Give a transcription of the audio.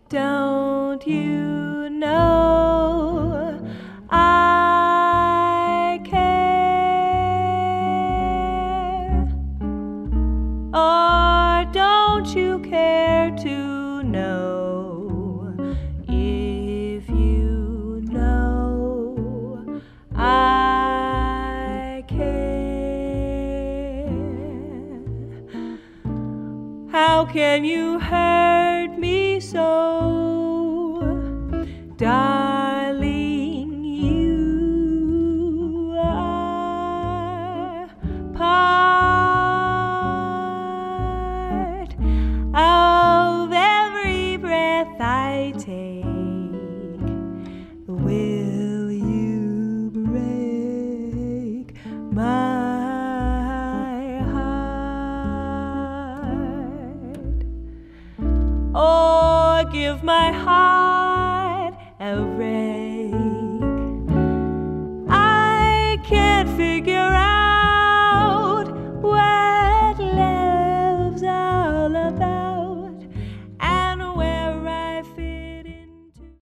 Don't you know I care? Or don't you care to know if you know I care? How can you hurt me so, darling? You are part of every breath I take. Will you break my heart? Or give my heart a rest?